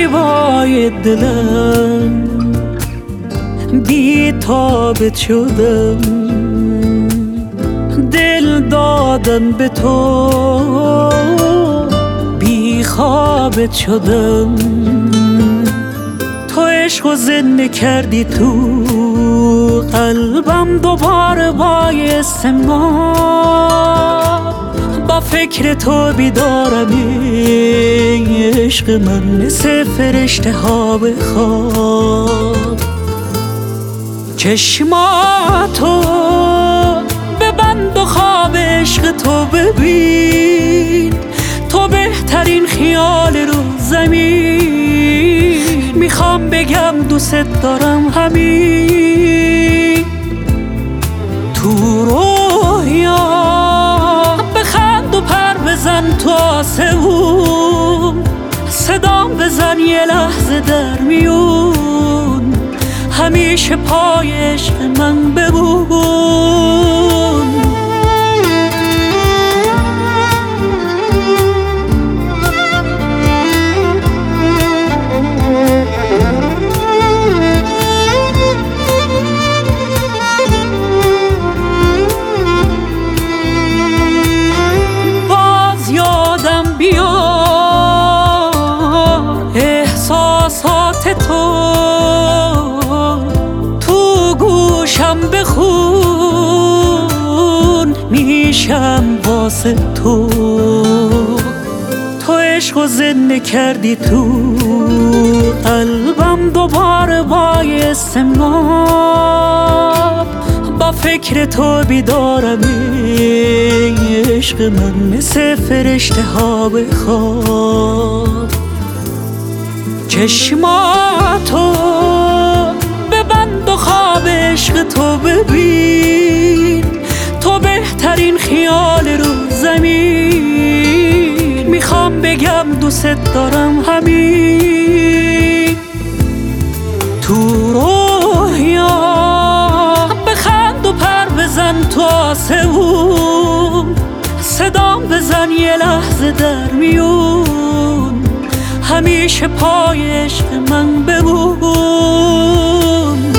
زیبای دلم بی تابت شدم، دل دادم به تو بی خوابت شدم. تو عشق و زنده کردی تو قلبم، دوباره بایستم با فکر تو بیدارم عشق من، مثل فرشته ها به خواب. چشماتو ببند و خواب عشق تو ببین، تو بهترین خیال رو زمین. میخوام بگم دوست دارم همین تو رویا، بخند و پر بزن تو آسمون، صدام بزن یه لحظه در میون، همیشه پای عشق من بمون. باز یادم بیار احساسات تو، بخون میشم واسه تو. تو عشق و زنده کردی تو قلبم، دوباره بایستم با فکر تو بیدارم عشق من، مثل فرشته ها به خواب. چشماتو ببند و خواب عشق تو ببین، تو بهترین خیال رو زمین. میخوام بگم دوست دارم همین تو رویا، بخند و پر بزن تو آسمون، صدام بزن یه لحظه در میون، همیشه پای عشق من بمون.